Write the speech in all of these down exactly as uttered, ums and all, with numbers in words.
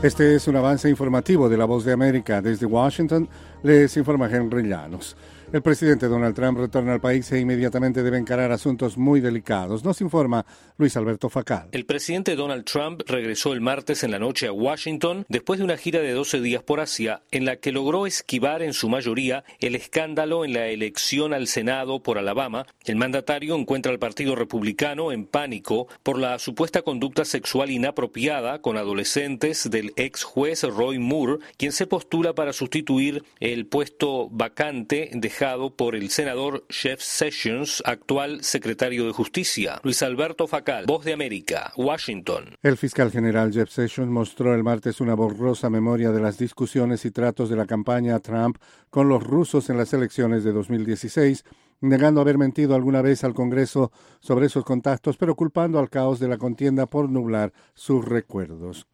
Este es un avance informativo de La Voz de América. Desde Washington les informa Henry Llanos. El presidente Donald Trump retorna al país e inmediatamente debe encarar asuntos muy delicados. Nos informa Luis Alberto Facal. El presidente Donald Trump regresó el martes en la noche a Washington después de una gira de doce días por Asia en la que logró esquivar en su mayoría el escándalo en la elección al Senado por Alabama. El mandatario encuentra al Partido Republicano en pánico por la supuesta conducta sexual inapropiada con adolescentes del ex juez Roy Moore, quien se postula para sustituir el puesto vacante de por el senador Jeff Sessions, actual secretario de Justicia. Luis Alberto Facal, Voz de América, Washington. El fiscal general Jeff Sessions mostró el martes una borrosa memoria de las discusiones y tratos de la campaña Trump con los rusos en las elecciones de dos mil dieciséis, negando haber mentido alguna vez al Congreso sobre esos contactos, pero culpando al caos de la contienda por nublar sus recuerdos.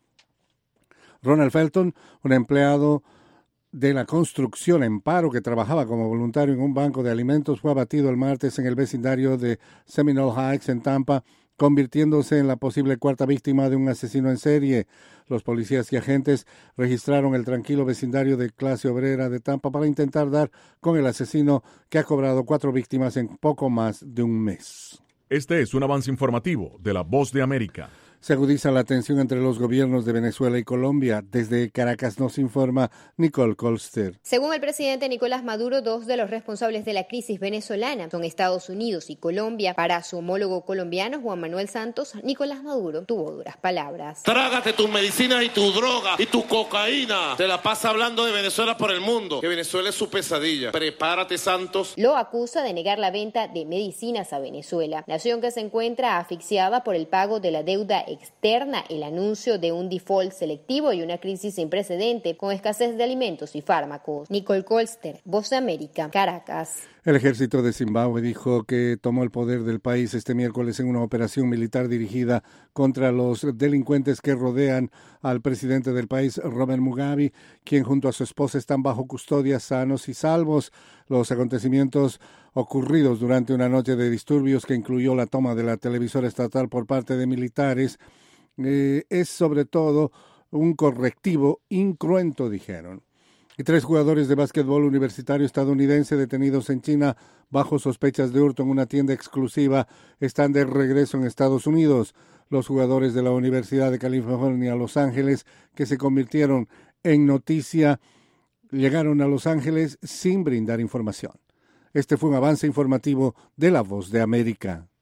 Ronald Felton, un empleado de la construcción en paro que trabajaba como voluntario en un banco de alimentos, fue abatido el martes en el vecindario de Seminole Heights en Tampa, convirtiéndose en la posible cuarta víctima de un asesino en serie. Los policías y agentes registraron el tranquilo vecindario de clase obrera de Tampa para intentar dar con el asesino que ha cobrado cuatro víctimas en poco más de un mes. Este es un avance informativo de La Voz de América. Se agudiza la tensión entre los gobiernos de Venezuela y Colombia. Desde Caracas nos informa Nicole Colster. Según el presidente Nicolás Maduro, dos de los responsables de la crisis venezolana son Estados Unidos y Colombia. Para su homólogo colombiano, Juan Manuel Santos, Nicolás Maduro tuvo duras palabras. Trágate tus medicinas y tu droga y tu cocaína. Te la pasa hablando de Venezuela por el mundo. Que Venezuela es su pesadilla. Prepárate, Santos. Lo acusa de negar la venta de medicinas a Venezuela, nación que se encuentra asfixiada por el pago de la deuda externa, el anuncio de un default selectivo y una crisis sin precedente con escasez de alimentos y fármacos. Nicole Colster, Voz de América, Caracas. El ejército de Zimbabue dijo que tomó el poder del país este miércoles en una operación militar dirigida contra los delincuentes que rodean al presidente del país, Robert Mugabe, quien junto a su esposa están bajo custodia sanos y salvos. Los acontecimientos ocurridos durante una noche de disturbios que incluyó la toma de la televisora estatal por parte de militares eh, es sobre todo un correctivo incruento, dijeron. Y tres jugadores de básquetbol universitario estadounidense detenidos en China bajo sospechas de hurto en una tienda exclusiva están de regreso en Estados Unidos. Los jugadores de la Universidad de California, Los Ángeles, que se convirtieron en noticia, llegaron a Los Ángeles sin brindar información. Este fue un avance informativo de La Voz de América.